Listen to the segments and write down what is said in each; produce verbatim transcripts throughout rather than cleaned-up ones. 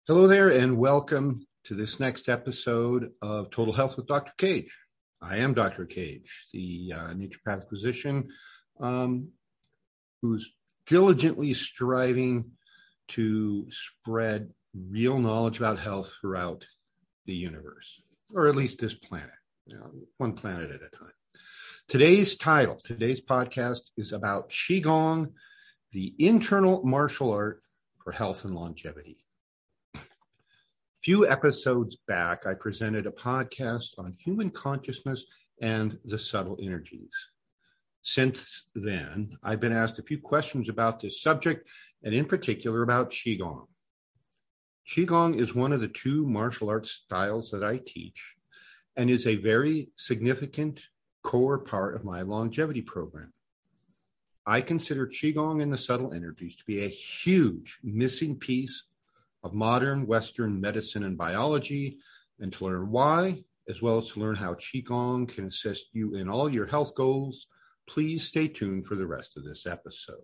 Hello there, and welcome to this next episode of Total Health with Doctor Cage. I am Doctor Cage, the uh, naturopathic physician um, who's diligently striving to spread real knowledge about health throughout the universe, or at least this planet, you know, one planet at a time. Today's title, today's podcast is about Qigong, the internal martial art for health and longevity. Few episodes back, I presented a podcast on human consciousness and the subtle energies. Since then, I've been asked a few questions about this subject, and in particular about Qigong. Qigong is one of the two martial arts styles that I teach and is a very significant core part of my longevity program. I consider Qigong and the subtle energies to be a huge missing piece of modern Western medicine and biology, and to learn why, as well as to learn how Qigong can assist you in all your health goals, please stay tuned for the rest of this episode.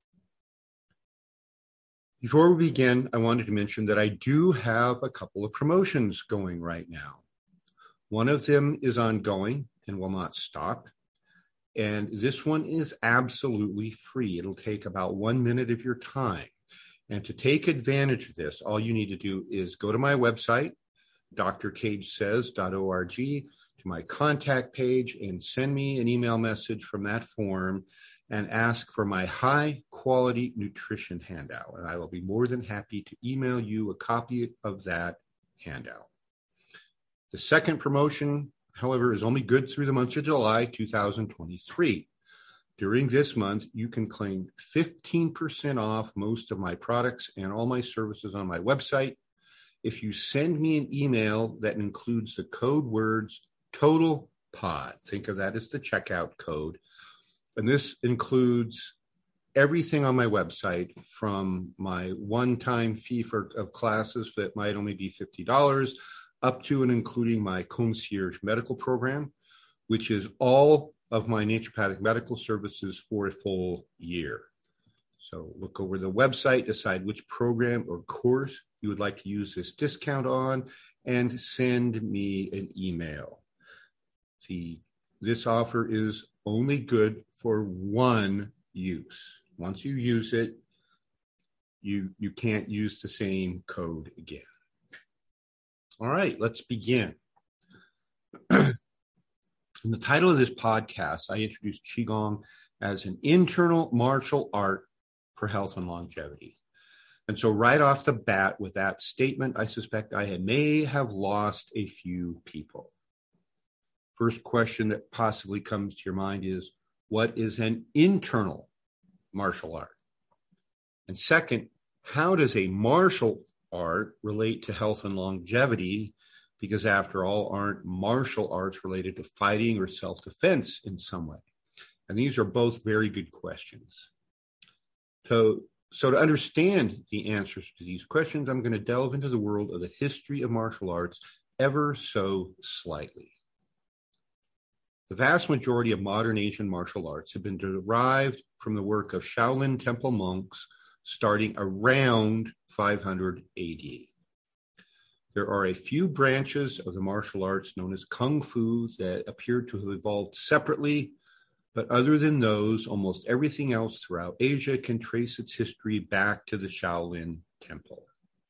Before we begin, I wanted to mention that I do have a couple of promotions going right now. One of them is ongoing and will not stop. And this one is absolutely free. It'll take about one minute of your time. And to take advantage of this, all you need to do is go to my website, d r cage says dot org, to my contact page, and send me an email message from that form and ask for my high-quality nutrition handout. And I will be more than happy to email you a copy of that handout. The second promotion, however, is only good through the month of July two thousand twenty-three. During this month, you can claim fifteen percent off most of my products and all my services on my website if you send me an email that includes the code words TOTALPOD. Think of that as the checkout code. And this includes everything on my website, from my one-time fee for of classes that might only be fifty dollars up to and including my concierge medical program, which is all of my naturopathic medical services for a full year. So look over the website, decide which program or course you would like to use this discount on, and send me an email. See, this offer is only good for one use. Once you use it, you, you can't use the same code again. All right, let's begin. In the title of this podcast, I introduced Qigong as an internal martial art for health and longevity. And so right off the bat with that statement, I suspect I may have lost a few people. First question that possibly comes to your mind is, what is an internal martial art? And second, how does a martial art relate to health and longevity? Because after all, aren't martial arts related to fighting or self-defense in some way? And these are both very good questions. So, so to understand the answers to these questions, I'm going to delve into the world of the history of martial arts ever so slightly. The vast majority of modern Asian martial arts have been derived from the work of Shaolin Temple monks starting around five hundred A D. There are a few branches of the martial arts known as Kung Fu that appear to have evolved separately, but other than those, almost everything else throughout Asia can trace its history back to the Shaolin Temple.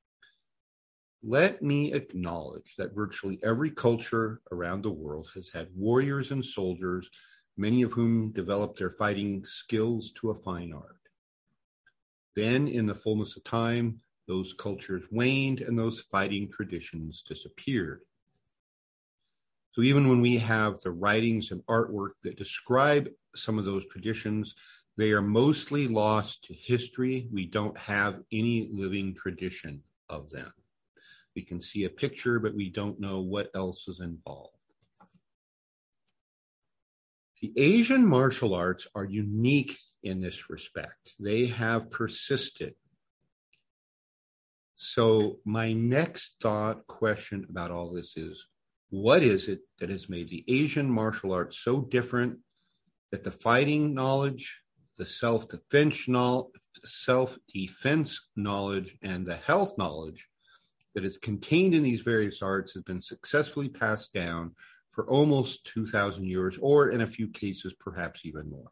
Let me acknowledge that virtually every culture around the world has had warriors and soldiers, many of whom developed their fighting skills to a fine art. Then, in the fullness of time, those cultures waned and those fighting traditions disappeared. So even when we have the writings and artwork that describe some of those traditions, they are mostly lost to history. We don't have any living tradition of them. We can see a picture, but we don't know what else is involved. The Asian martial arts are unique in this respect. They have persisted. So my next thought question about all this is, what is it that has made the Asian martial arts so different that the fighting knowledge, the self-defense knowledge, self-defense knowledge, and the health knowledge that is contained in these various arts has been successfully passed down for almost two thousand years, or in a few cases, perhaps even more.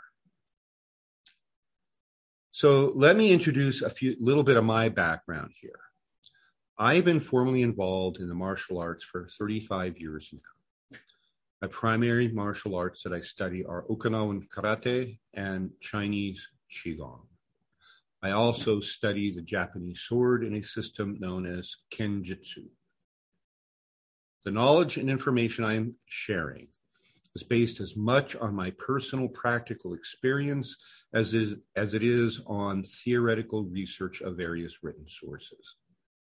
So let me introduce a few little bit of my background here. I've been formally involved in the martial arts for thirty-five years now. My primary martial arts that I study are Okinawan Karate and Chinese Qigong. I also study the Japanese sword in a system known as Kenjutsu. The knowledge and information I'm sharing is based as much on my personal practical experience as, is, as it is on theoretical research of various written sources.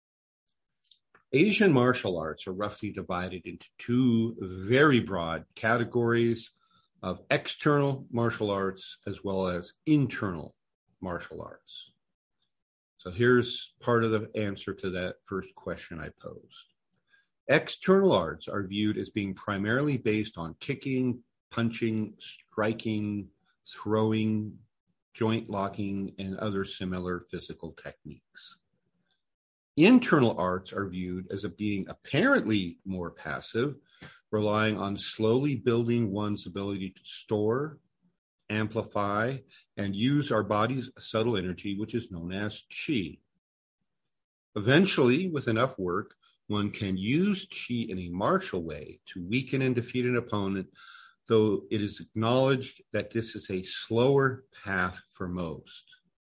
Asian martial arts are roughly divided into two very broad categories of external martial arts as well as internal martial arts. So here's part of the answer to that first question I posed. External arts are viewed as being primarily based on kicking, punching, striking, throwing, joint locking, and other similar physical techniques. Internal arts are viewed as a being apparently more passive, relying on slowly building one's ability to store, amplify, and use our body's subtle energy, which is known as qi. Eventually, with enough work, one can use qi in a martial way to weaken and defeat an opponent, though it is acknowledged that this is a slower path for most.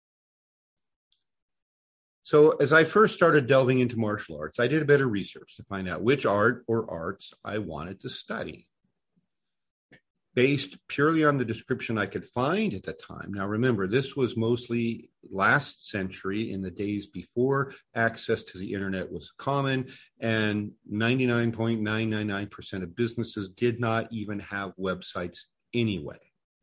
So as I first started delving into martial arts, I did a bit of research to find out which art or arts I wanted to study. Based purely on the description I could find at the time. Now remember, this was mostly last century, in the days before access to the internet was common, and ninety-nine point nine nine nine percent of businesses did not even have websites anyway.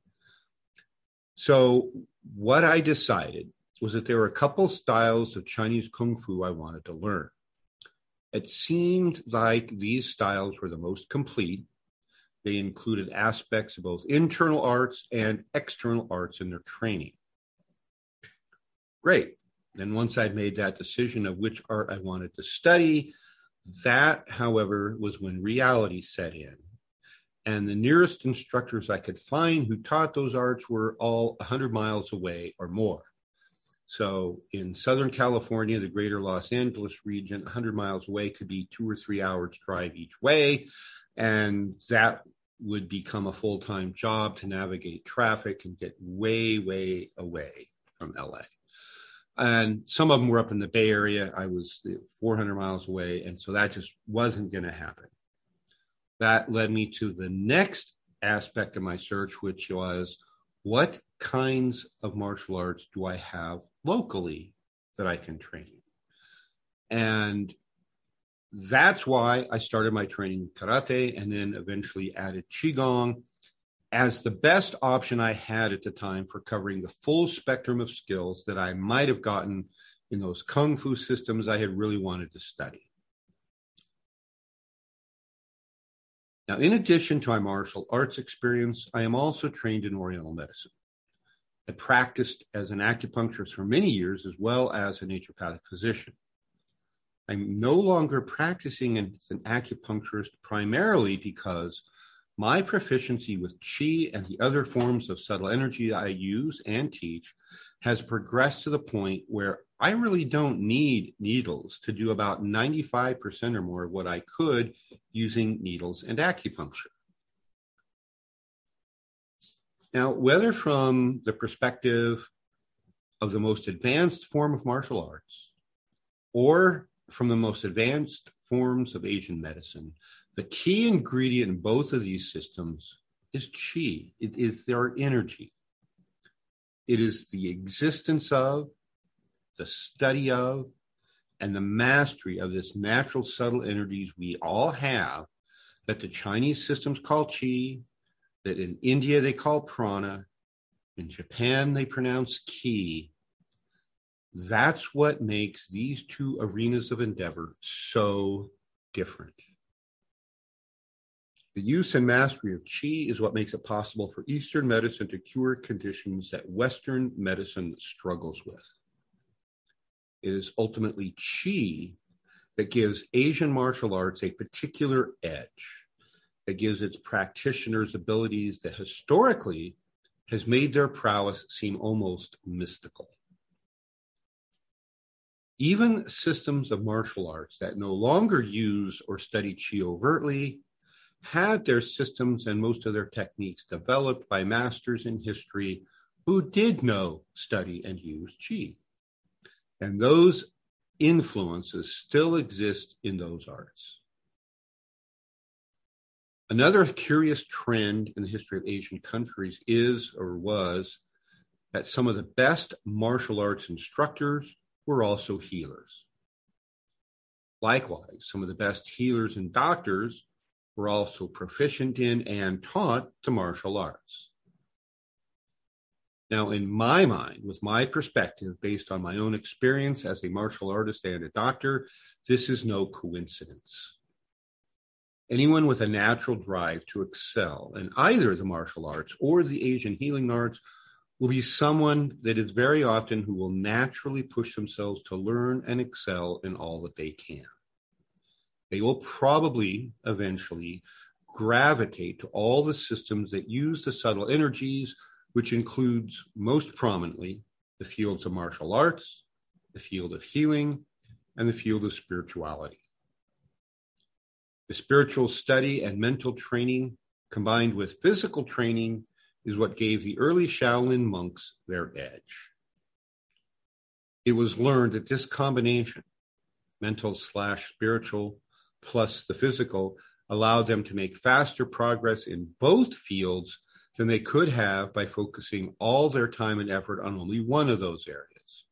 So what I decided was that there were a couple styles of Chinese Kung Fu I wanted to learn. It seemed like these styles were the most complete. They included aspects of both internal arts and external arts in their training. Great. Then once I'd made that decision of which art I wanted to study, that, however, was when reality set in. And the nearest instructors I could find who taught those arts were all one hundred miles away or more. So in Southern California, the greater Los Angeles region, one hundred miles away could be two or three hours drive each way. And that would become a full-time job to navigate traffic and get way, way away from L A. And some of them were up in the Bay Area. I was four hundred miles away. And so that just wasn't going to happen. That led me to the next aspect of my search, which was, what kinds of martial arts do I have locally that I can train? And that's why I started my training in karate and then eventually added qigong as the best option I had at the time for covering the full spectrum of skills that I might have gotten in those kung fu systems I had really wanted to study. Now, in addition to my martial arts experience, I am also trained in Oriental medicine. I practiced as an acupuncturist for many years, as well as a naturopathic physician. I'm no longer practicing as an acupuncturist primarily because my proficiency with qi and the other forms of subtle energy I use and teach has progressed to the point where I really don't need needles to do about ninety-five percent or more of what I could using needles and acupuncture. Now, whether from the perspective of the most advanced form of martial arts or from the most advanced forms of Asian medicine, the key ingredient in both of these systems is qi. It is their energy. It is the existence of, the study of, and the mastery of this natural subtle energies we all have that the Chinese systems call qi, that in India they call prana, in Japan they pronounce ki. That's what makes these two arenas of endeavor so different. The use and mastery of qi is what makes it possible for Eastern medicine to cure conditions that Western medicine struggles with. It is ultimately qi that gives Asian martial arts a particular edge, that gives its practitioners abilities that historically has made their prowess seem almost mystical. Even systems of martial arts that no longer use or study Qi overtly had their systems and most of their techniques developed by masters in history who did know, study, and use Qi. And those influences still exist in those arts. Another curious trend in the history of Asian countries is or was that some of the best martial arts instructors were also healers. Likewise, some of the best healers and doctors were also proficient in and taught the martial arts. Now, in my mind, with my perspective, based on my own experience as a martial artist and a doctor, this is no coincidence. Anyone with a natural drive to excel in either the martial arts or the Asian healing arts will be someone that is very often who will naturally push themselves to learn and excel in all that they can. They will probably eventually gravitate to all the systems that use the subtle energies, which includes most prominently the fields of martial arts, the field of healing, and the field of spirituality. The spiritual study and mental training combined with physical training is what gave the early Shaolin monks their edge. It was learned that this combination, mental slash spiritual plus the physical, allowed them to make faster progress in both fields than they could have by focusing all their time and effort on only one of those areas.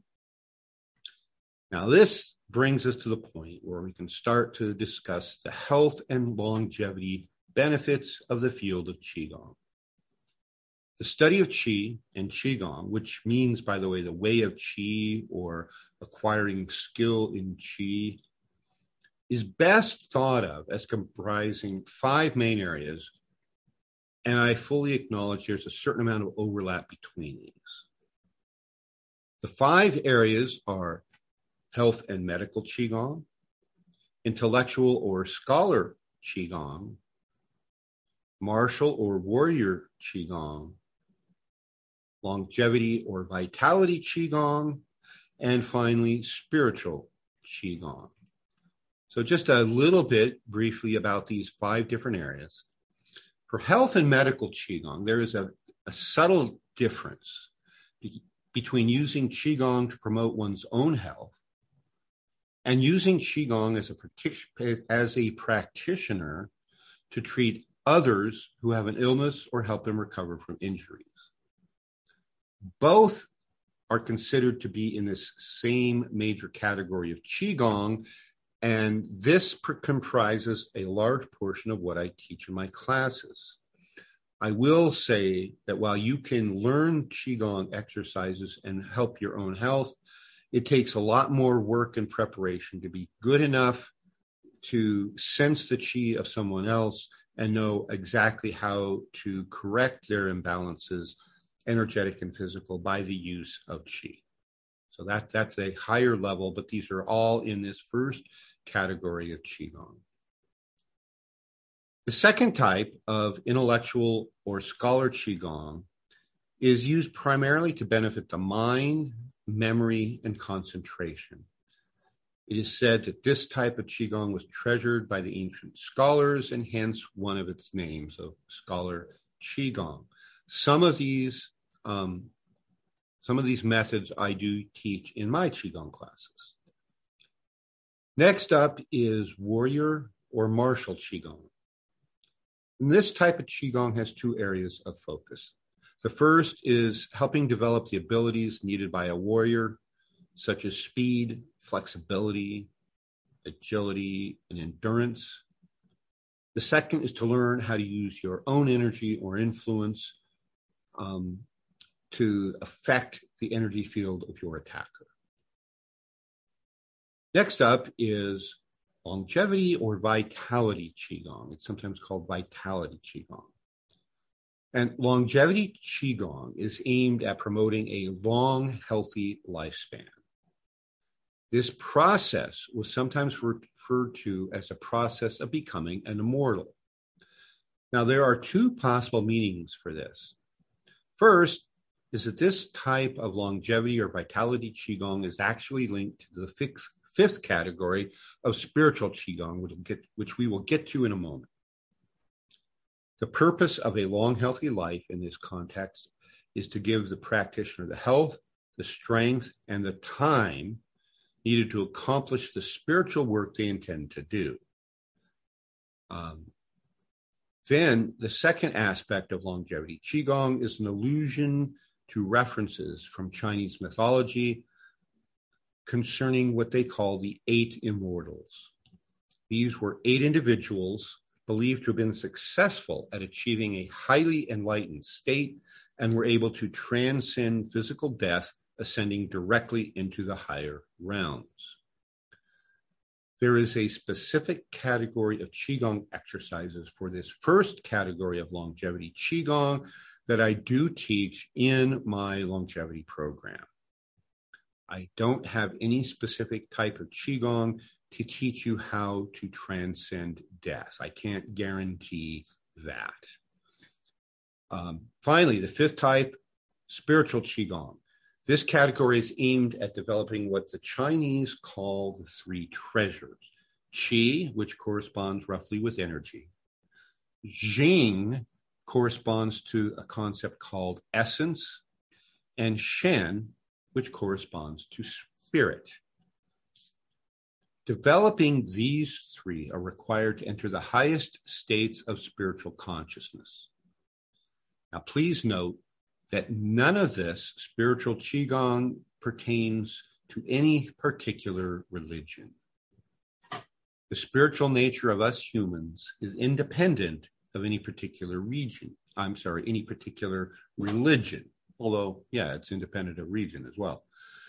Now, this brings us to the point where we can start to discuss the health and longevity benefits of the field of Qigong. The study of Qi and Qigong, which means, by the way, the way of Qi or acquiring skill in Qi, is best thought of as comprising five main areas, and I fully acknowledge there's a certain amount of overlap between these. The five areas are health and medical Qigong, intellectual or scholar Qigong, martial or warrior Qigong, longevity or vitality Qigong, and finally, spiritual Qigong. So just a little bit briefly about these five different areas. For health and medical Qigong, there is a, a subtle difference be- between using Qigong to promote one's own health and using Qigong as a, partic- as a practitioner to treat others who have an illness or help them recover from injuries. Both are considered to be in this same major category of Qigong, and this pr- comprises a large portion of what I teach in my classes. I will say that while you can learn Qigong exercises and help your own health, it takes a lot more work and preparation to be good enough to sense the Qi of someone else and know exactly how to correct their imbalances, energetic and physical, by the use of Qi. So that, that's a higher level, but these are all in this first category of Qigong. The second type of intellectual or scholar Qigong is used primarily to benefit the mind, memory, and concentration. It is said that this type of Qigong was treasured by the ancient scholars and hence one of its names of scholar Qigong. Some of these um, Some of these methods I do teach in my Qigong classes. Next up is warrior or martial Qigong. And this type of Qigong has two areas of focus. The first is helping develop the abilities needed by a warrior, such as speed, flexibility, agility, and endurance. The second is to learn how to use your own energy or influence um, to affect the energy field of your attacker. Next up is longevity or vitality Qigong. It's sometimes called vitality Qigong. And longevity Qigong is aimed at promoting a long, healthy lifespan. This process was sometimes referred to as a process of becoming an immortal. Now, there are two possible meanings for this. First is that this type of longevity or vitality Qigong is actually linked to the fifth, fifth category of spiritual Qigong, which, we'll get, which we will get to in a moment. The purpose of a long, healthy life in this context is to give the practitioner the health, the strength, and the time needed to accomplish the spiritual work they intend to do. Um, then the second aspect of longevity Qigong is an allusion to references from Chinese mythology concerning what they call the eight immortals. These were eight individuals believed to have been successful at achieving a highly enlightened state and were able to transcend physical death, ascending directly into the higher realms. There is a specific category of Qigong exercises for this first category of longevity Qigong that I do teach in my longevity program. I don't have any specific type of Qigong to teach you how to transcend death. I can't guarantee that. Um, finally, the fifth type, spiritual Qigong. This category is aimed at developing what the Chinese call the three treasures. Qi, which corresponds roughly with energy. Jing corresponds to a concept called essence. And Shen, which corresponds to spirit. Developing these three are required to enter the highest states of spiritual consciousness. Now, please note that none of this spiritual Qigong pertains to any particular religion. The spiritual nature of us humans is independent of any particular region. I'm sorry, any particular religion. Although, yeah, it's independent of region as well.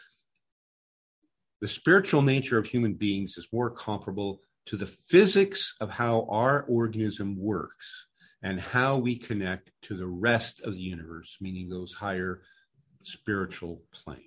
The spiritual nature of human beings is more comparable to the physics of how our organism works and how we connect to the rest of the universe, meaning those higher spiritual planes.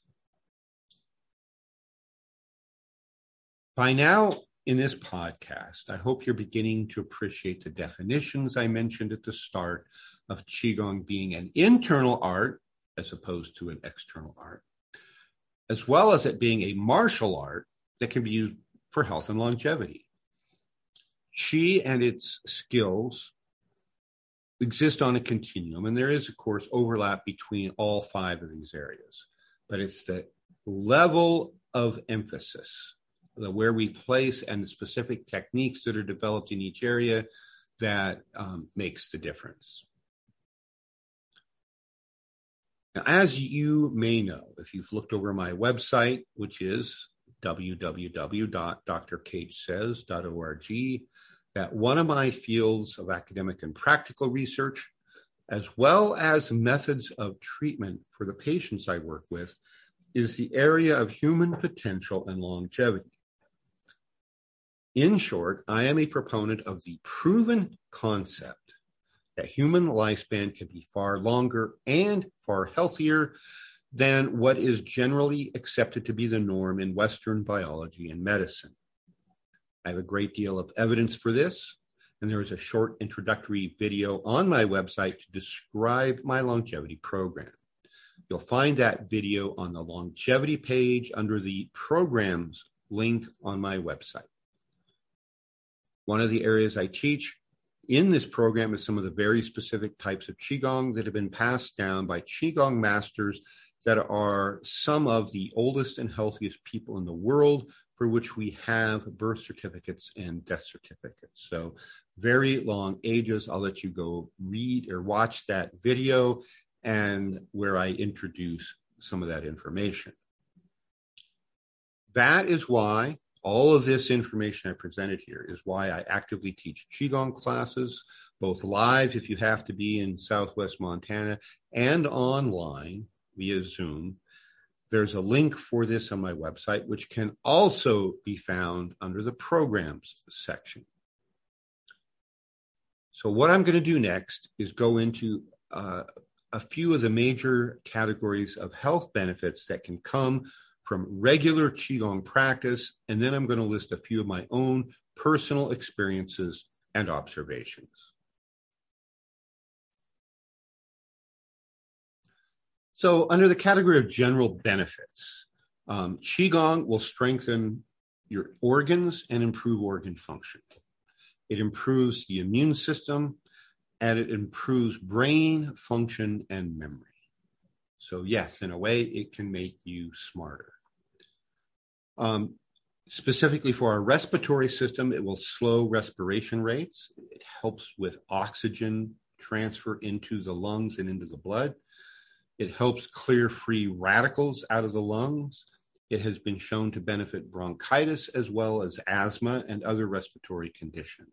By now, in this podcast, I hope you're beginning to appreciate the definitions I mentioned at the start of Qigong being an internal art as opposed to an external art, as well as it being a martial art that can be used for health and longevity. Qi and its skills exist on a continuum, and there is, of course, overlap between all five of these areas. But it's the level of emphasis, the where we place and the specific techniques that are developed in each area that um, makes the difference. Now, as you may know, if you've looked over my website, which is w w w dot d r cate says dot org, that one of my fields of academic and practical research, as well as methods of treatment for the patients I work with, is the area of human potential and longevity. In short, I am a proponent of the proven concept that human lifespan can be far longer and far healthier than what is generally accepted to be the norm in Western biology and medicine. I have a great deal of evidence for this, and there is a short introductory video on my website to describe my longevity program. You'll find that video on the longevity page under the programs link on my website. One of the areas I teach in this program is some of the very specific types of Qigong that have been passed down by Qigong masters that are some of the oldest and healthiest people in the world, for which we have birth certificates and death certificates. So very long ages. I'll let you go read or watch that video and where I introduce some of that information. That is why all of this information I presented here is why I actively teach Qigong classes, both live if you have to be in Southwest Montana and online via Zoom. There's a link for this on my website, which can also be found under the programs section. So what I'm going to do next is go into uh, a few of the major categories of health benefits that can come from regular Qigong practice, and then I'm going to list a few of my own personal experiences and observations. So under the category of general benefits, um, Qigong will strengthen your organs and improve organ function. It improves the immune system, and it improves brain function and memory. So yes, in a way, it can make you smarter. Um, specifically for our respiratory system, it will slow respiration rates. It helps with oxygen transfer into the lungs and into the blood. It helps clear free radicals out of the lungs. It has been shown to benefit bronchitis as well as asthma and other respiratory conditions.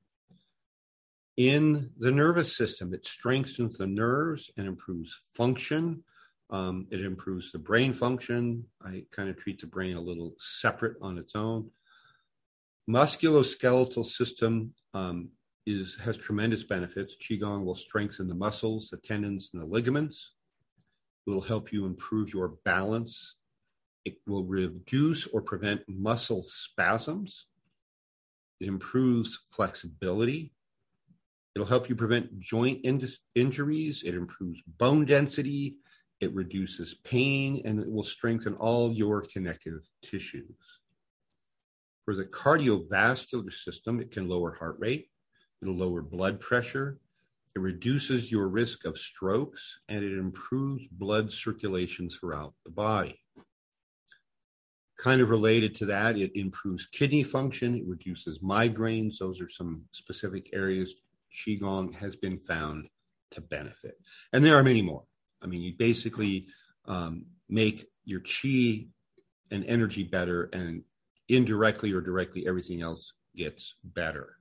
In the nervous system, it strengthens the nerves and improves function. Um, it improves the brain function. I kind of treat the brain a little separate on its own. Musculoskeletal system um, is has tremendous benefits. Qigong will strengthen the muscles, the tendons, and the ligaments. It will help you improve your balance. It will reduce or prevent muscle spasms. It improves flexibility. It'll help you prevent joint in- injuries. It improves bone density. It reduces pain, and it will strengthen all your connective tissues. For the cardiovascular system, it can lower heart rate. It'll lower blood pressure. It reduces your risk of strokes, and it improves blood circulation throughout the body. Kind of related to that, it improves kidney function. It reduces migraines. Those are some specific areas Qigong has been found to benefit. And there are many more. I mean, you basically um, make your Qi and energy better, and indirectly or directly, everything else gets better.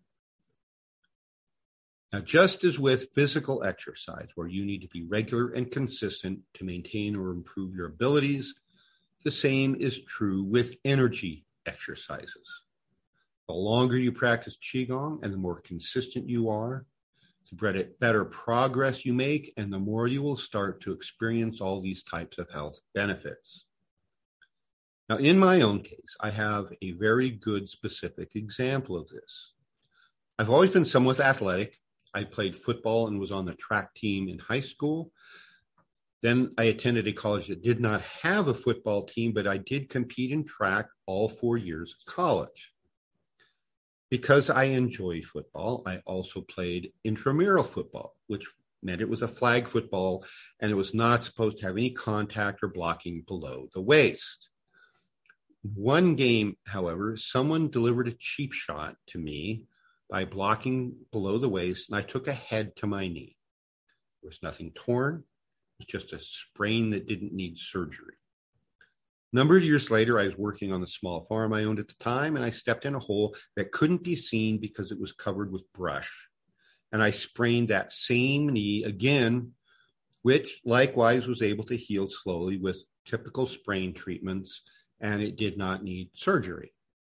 Now, just as with physical exercise, where you need to be regular and consistent to maintain or improve your abilities, the same is true with energy exercises. The longer you practice Qigong and the more consistent you are, the better progress you make, and the more you will start to experience all these types of health benefits. Now, in my own case, I have a very good specific example of this. I've always been somewhat athletic. I played football and was on the track team in high school. Then I attended a college that did not have a football team, but I did compete in track all four years of college. Because I enjoyed football, I also played intramural football, which meant it was a flag football, and it was not supposed to have any contact or blocking below the waist. One game, however, someone delivered a cheap shot to me by blocking below the waist, and I took a head to my knee. There was nothing torn. It was just a sprain that didn't need surgery. A number of years later, I was working on the small farm I owned at the time, and I stepped in a hole that couldn't be seen because it was covered with brush. And I sprained that same knee again, which likewise was able to heal slowly with typical sprain treatments, and it did not need surgery.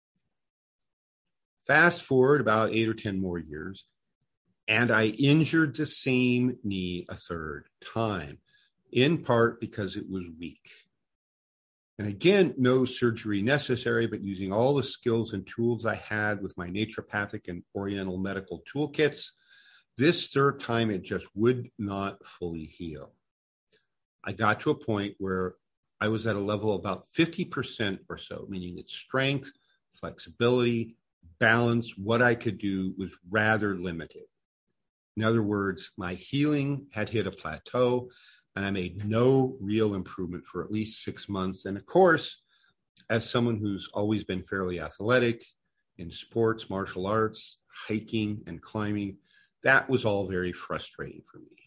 Fast forward about eight or ten more years, and I injured the same knee a third time, in part because it was weak. And again, no surgery necessary, but using all the skills and tools I had with my naturopathic and oriental medical toolkits, this third time it just would not fully heal. I got to a point where I was at a level of about fifty percent or so, meaning its strength, flexibility, balance, what I could do was rather limited. In other words, my healing had hit a plateau, and I made no real improvement for at least six months. And of course, as someone who's always been fairly athletic in sports, martial arts, hiking, and climbing, that was all very frustrating for me.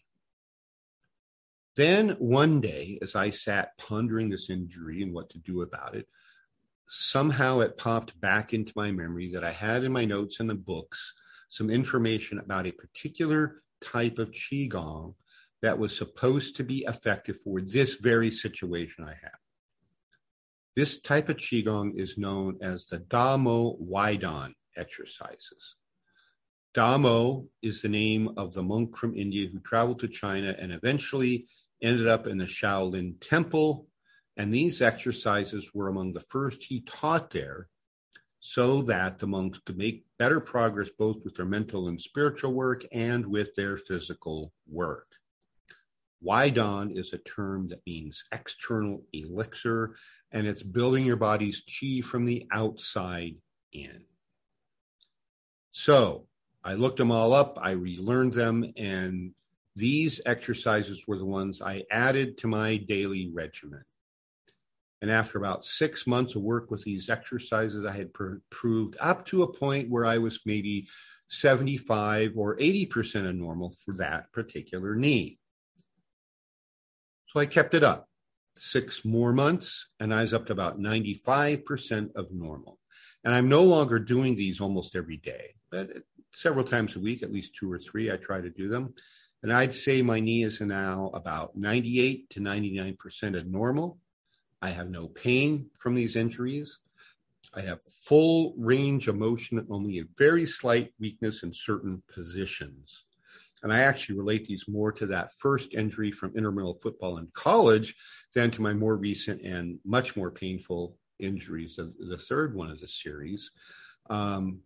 Then one day, as I sat pondering this injury and what to do about it, somehow it popped back into my memory that I had in my notes in the books some information about a particular type of Qigong that was supposed to be effective for this very situation I have. This type of Qigong is known as the Damo Waidan exercises. Damo is the name of the monk from India who traveled to China and eventually ended up in the Shaolin Temple And these exercises were among the first he taught there so that the monks could make better progress both with their mental and spiritual work and with their physical work. Waidan is a term that means external elixir, and it's building your body's chi from the outside in. So I looked them all up, I relearned them, and these exercises were the ones I added to my daily regimen. And after about six months of work with these exercises, I had improved up to a point where I was maybe seventy-five or eighty percent of normal for that particular knee. So I kept it up six more months, and I was up to about ninety-five percent of normal. And I'm no longer doing these almost every day, but several times a week, at least two or three, I try to do them. And I'd say my knee is now about ninety-eight to ninety-nine percent of normal. I have no pain from these injuries. I have full range of motion, only a very slight weakness in certain positions. And I actually relate these more to that first injury from intramural football in college than to my more recent and much more painful injuries, the, the third one of the series. Um,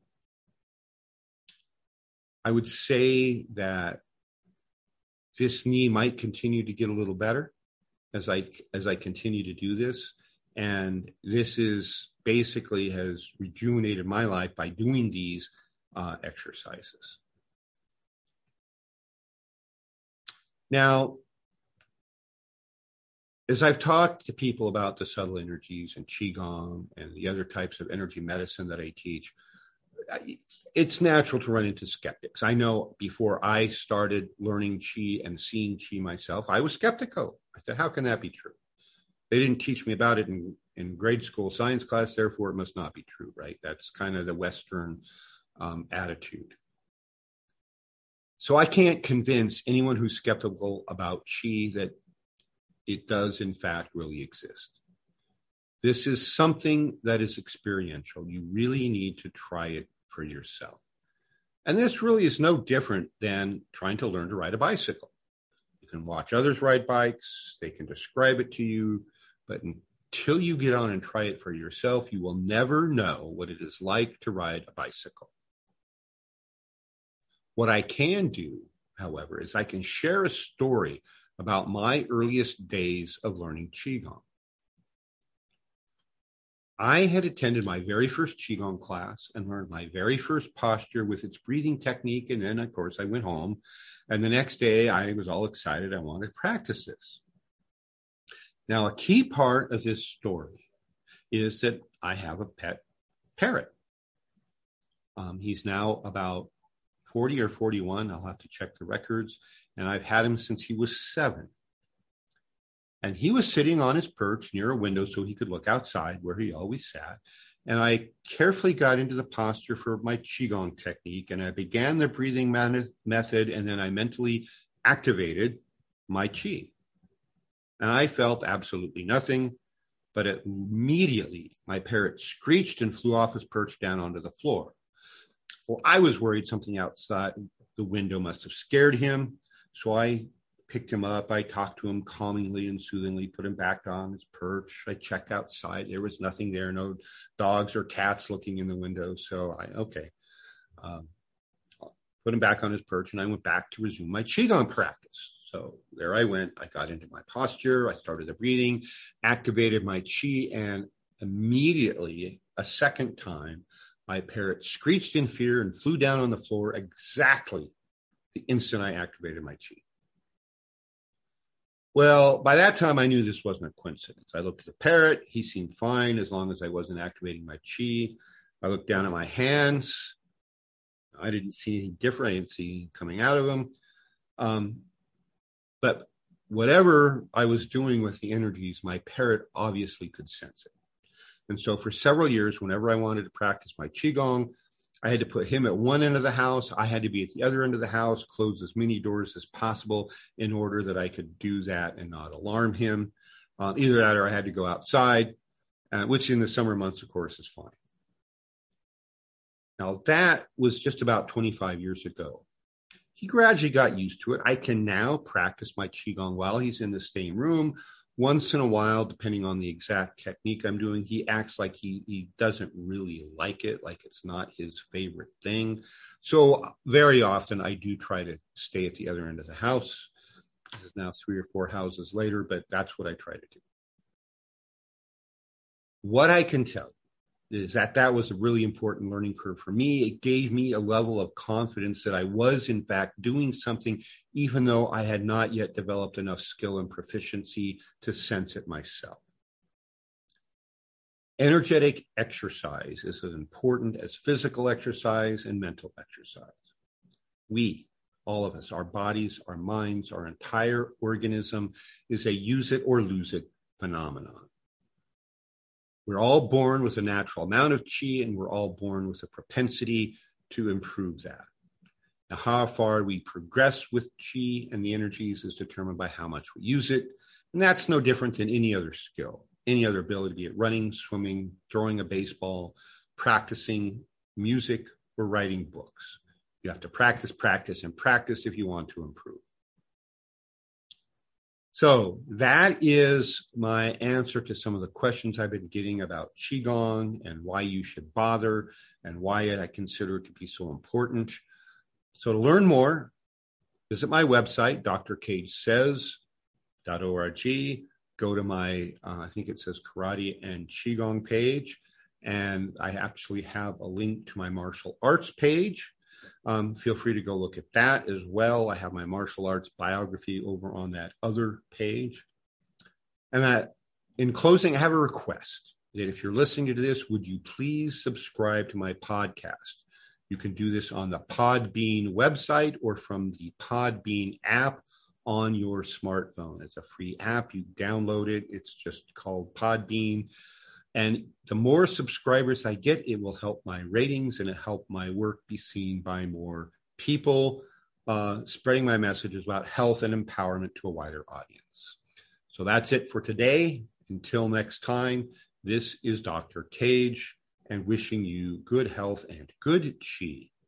I would say that this knee might continue to get a little better as I as I continue to do this. And this is basically has rejuvenated my life by doing these uh, exercises. Now, as I've talked to people about the subtle energies and Qigong and the other types of energy medicine that I teach, it's natural to run into skeptics. I know before I started learning Qi and seeing Qi myself, I was skeptical. I said, how can that be true? They didn't teach me about it in, in grade school science class, therefore it must not be true, right? That's kind of the Western um, attitude. So I can't convince anyone who's skeptical about Qi that it does in fact really exist. This is something that is experiential. You really need to try it for yourself. And this really is no different than trying to learn to ride a bicycle. You can watch others ride bikes, they can describe it to you, but until you get on and try it for yourself, you will never know what it is like to ride a bicycle. What I can do, however, is I can share a story about my earliest days of learning Qigong. I had attended my very first Qigong class and learned my very first posture with its breathing technique. And then, of course, I went home. And the next day, I was all excited. I wanted to practice this. Now, a key part of this story is that I have a pet parrot. Um, he's now about forty or forty-one. I'll have to check the records. And I've had him since he was seven. And he was sitting on his perch near a window so he could look outside where he always sat. And I carefully got into the posture for my Qigong technique. And I began the breathing man- method. And then I mentally activated my Qi. And I felt absolutely nothing. But immediately my parrot screeched and flew off his perch down onto the floor. Well, I was worried something outside the window must have scared him. So I picked him up. I talked to him calmingly and soothingly, put him back on his perch. I checked outside. There was nothing there, no dogs or cats looking in the window. So I, okay, um, put him back on his perch, and I went back to resume my Qigong practice. So there I went. I got into my posture. I started the breathing, activated my Qi, and immediately, a second time, my parrot screeched in fear and flew down on the floor exactly the instant I activated my Qi. Well, by that time, I knew this wasn't a coincidence. I looked at the parrot. He seemed fine as long as I wasn't activating my Qi. I looked down at my hands. I didn't see anything different. I didn't see anything coming out of them. Um, but whatever I was doing with the energies, my parrot obviously could sense it. And so for several years, whenever I wanted to practice my Qigong, I had to put him at one end of the house. I had to be at the other end of the house, close as many doors as possible in order that I could do that and not alarm him. Uh, either that or I had to go outside, uh, which in the summer months, of course, is fine. Now, that was just about twenty-five years ago. He gradually got used to it. I can now practice my Qigong while he's in the same room Once in a while, depending on the exact technique I'm doing, he acts like he, he doesn't really like it, like it's not his favorite thing. So very often I do try to stay at the other end of the house. This is now three or four houses later, but that's what I try to do. What I can tell is that that was a really important learning curve for me. It gave me a level of confidence that I was, in fact, doing something, even though I had not yet developed enough skill and proficiency to sense it myself. Energetic exercise is as important as physical exercise and mental exercise. We, all of us, our bodies, our minds, our entire organism is a use it or lose it phenomenon. We're all born with a natural amount of chi, and we're all born with a propensity to improve that. Now, how far we progress with chi and the energies is determined by how much we use it. And that's no different than any other skill, any other ability at running, swimming, throwing a baseball, practicing music, or writing books. You have to practice, practice, and practice if you want to improve. So that is my answer to some of the questions I've been getting about Qigong and why you should bother and why I consider it to be so important. So to learn more, visit my website, d r cage says dot org. Go to my, uh, I think it says Karate and Qigong page, and I actually have a link to my martial arts page. Um, feel free to go look at that as well. I have my martial arts biography over on that other page. And that, in closing, I have a request that if you're listening to this, would you please subscribe to my podcast? You can do this on the Podbean website or from the Podbean app on your smartphone. It's a free app. You download it. It's just called Podbean. And the more subscribers I get, it will help my ratings and it help my work be seen by more people, uh, spreading my messages about health and empowerment to a wider audience. So that's it for today. Until next time, this is Doctor Cage, and wishing you good health and good chi.